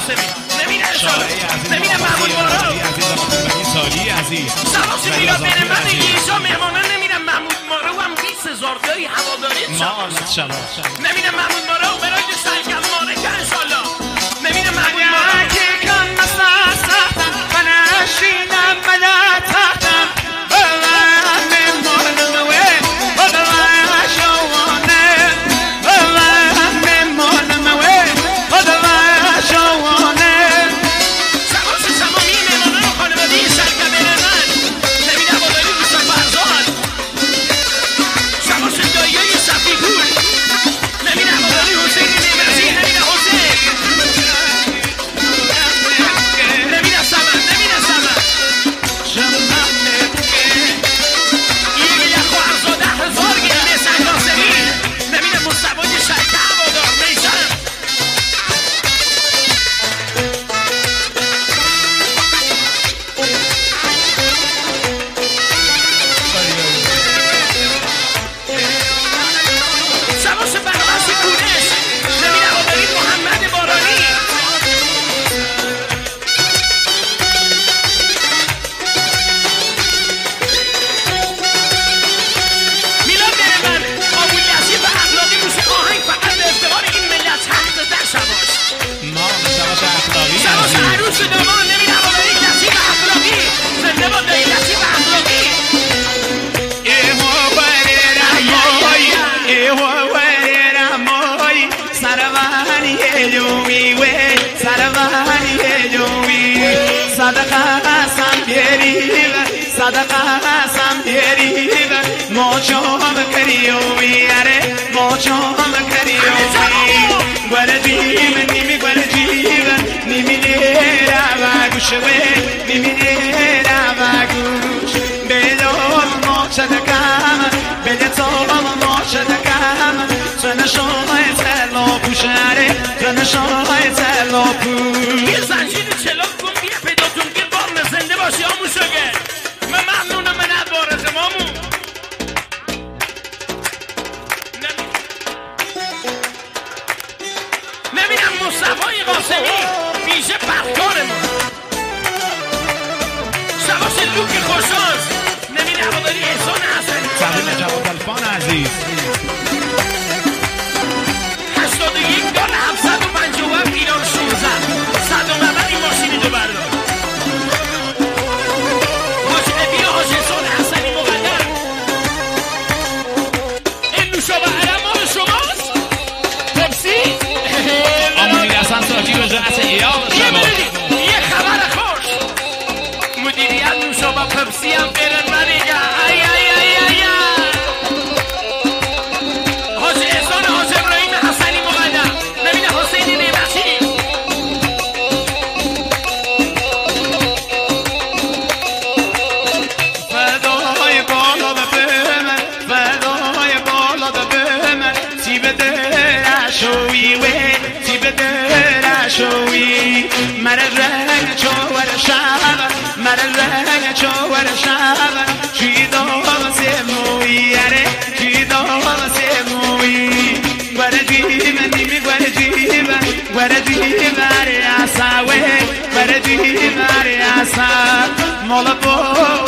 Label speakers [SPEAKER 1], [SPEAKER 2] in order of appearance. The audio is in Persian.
[SPEAKER 1] قاسمی نمیره نمیره محمود مرو
[SPEAKER 2] سالی عزیز
[SPEAKER 1] سواسی میلاد برمد ایشا مهمانان نمیرم محمود مرو هم 20,000 تایی هواداری نمیره محمود مرو برای سرکم ماره که انشالله نمیره محمود مرو
[SPEAKER 2] که کن مساستم من اشینم من تختم صدقه بیاری موچوم کریوی اره موچوم کریوی گردیم نیمی گردیم نیمی نیرا و گوشوه نیمی نیرا و گوش بلوم موچدکم بلتوم موچدکم تنشوی تلو پوشاره تنشوی تلو پوش
[SPEAKER 1] یه زنجیر چلاک کن بیا پیداتون که بارن زنده باشی آموشگه من ممنونم من عبارت مامون نمیدم مصطفی قاسمی میشه پرکارمون شباش لوک خوشاز نمیده هواداری احسان حسنی
[SPEAKER 2] سلام جواد الفان عزیز
[SPEAKER 1] 81 دار 750 ایران 16 صدام اول این ماشینی دو بردار
[SPEAKER 2] یه
[SPEAKER 1] خبر خوش مدیریت نوشابه پپسی هم برن من ایگه ای ای ای ای حاج احسان حاج ابراهیم حسنی مقدم نبینه حسینی نعمتی
[SPEAKER 2] فدای بالا ببرم فدای بالا ببرم تی بده شوی و تی بده شوی مر رنگ چوار شب مر رنگ چوار شب چی دام سموی اره چی دام سموی گردیم نیمی گردیم گردیم اره اساوه گردیم اره اسا مال